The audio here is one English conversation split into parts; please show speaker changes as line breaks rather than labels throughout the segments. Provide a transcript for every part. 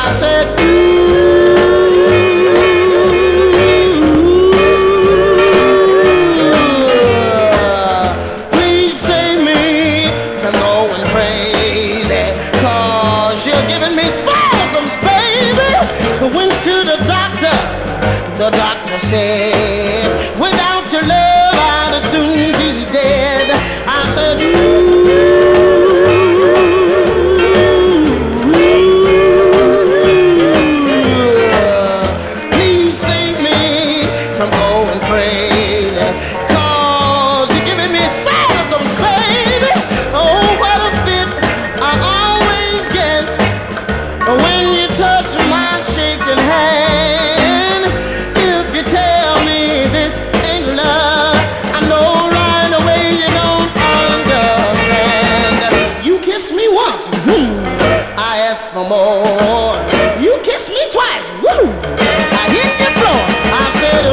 I said, please save me from going crazy, 'cause you're giving me spasms, baby. I went to the doctor. The doctor said, without your love, I'd soon be dead. I said, please save me from going crazy, 'cause you're giving me spasms, baby. Oh, what a fit I always get when you touch my shaking hand. If you tell me this ain't love, I know right away you don't understand. You kiss me once, I ask for more. You kiss me twice, woo, I hit the floor. I said,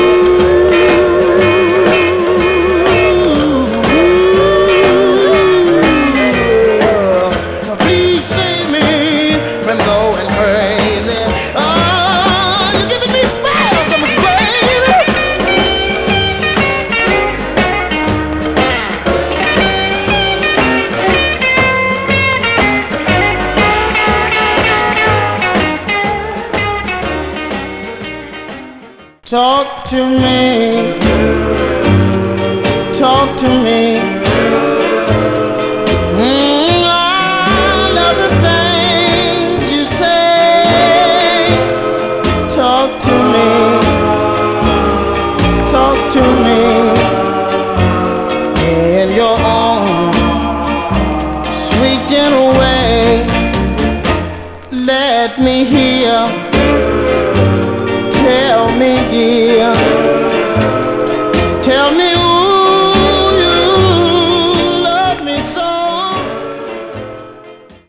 please save me from going crazy. Oh, you're giving me spasms, baby. Talk to me, talk to me. All of the things you say. Talk to me, talk to me. In your own sweet gentle way, let me hear